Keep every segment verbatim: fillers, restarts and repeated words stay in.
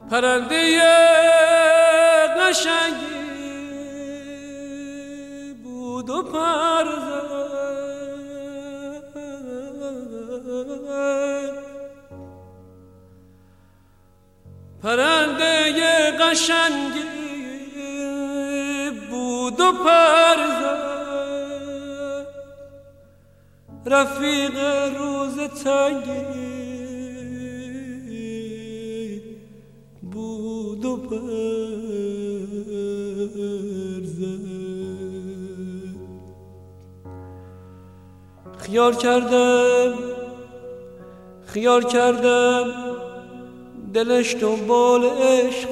پرنده قشنگی بود و پر زد، پرنده قشنگی بود و پر زد، رفیق روز تنگی بود و پر زد. خیال کردم خیال کردم دلش دنبال عشق،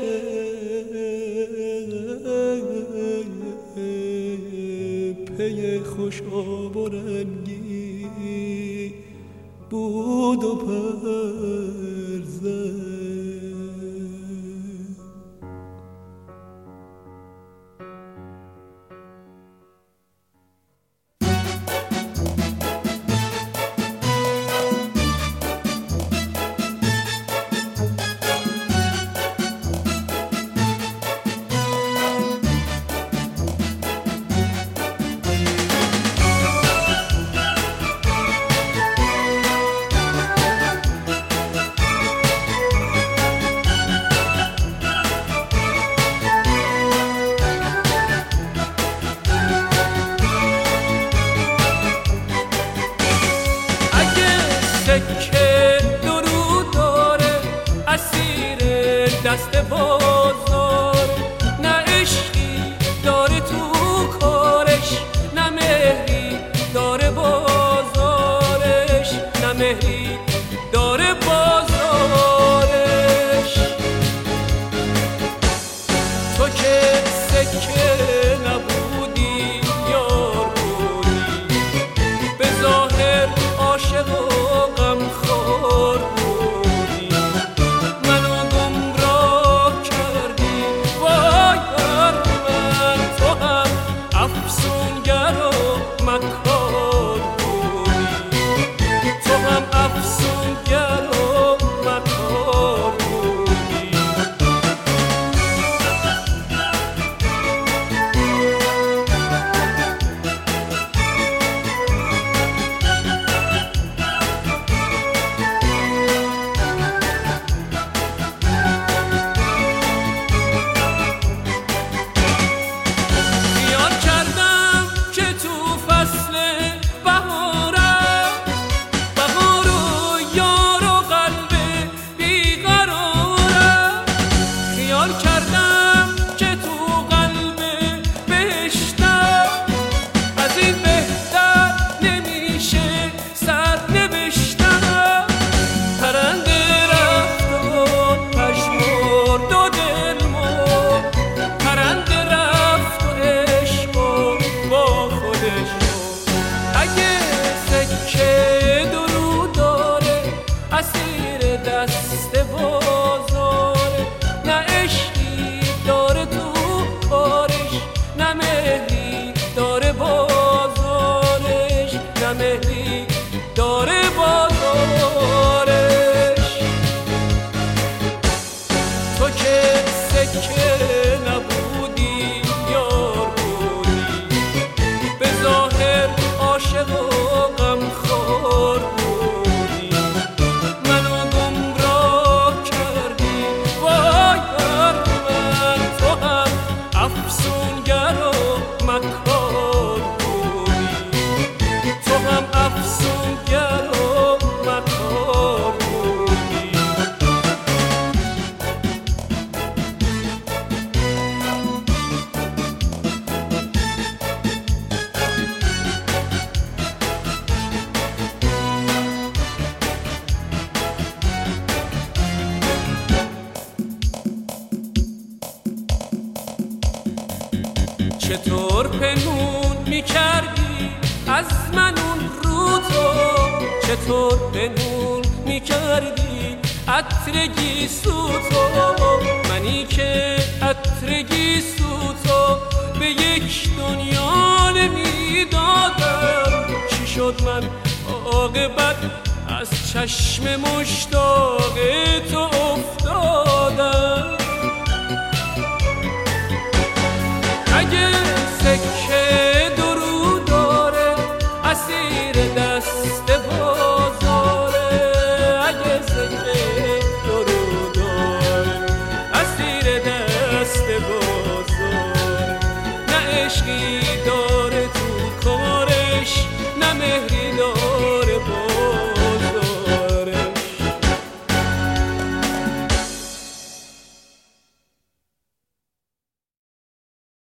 پی خوش آب و رنگی بود و پر زد. سکه درود داره، اسیر دست بازار، نه عشقی داره تو کارش، نه مهری داره بازارش، نه مهری داره بازارش. تو که سکه نبودی یار بودی، به ظاهر عاشق و غمخوار بودی، منو گمراه کردی وای بر من. تو هم افسونگر و مکار بودی، تو هم افسونگر و مکار بودی. چطور پنهون میکردی از من اون رو تو، چطور پنهون میکردی عطرگی سو تو، منی که عطرگی سو تو به یک دنیا نمیدادم. چی شد من عاقبت از چشم مشتاق تو افتاد؟